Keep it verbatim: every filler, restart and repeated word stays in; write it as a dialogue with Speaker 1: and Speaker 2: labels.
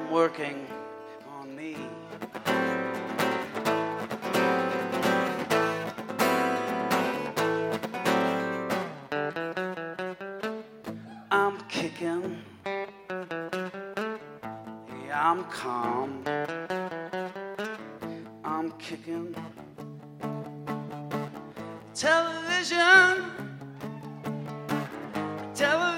Speaker 1: I'm working on me. I'm kicking, yeah, I'm calm. I'm kicking. Television, television.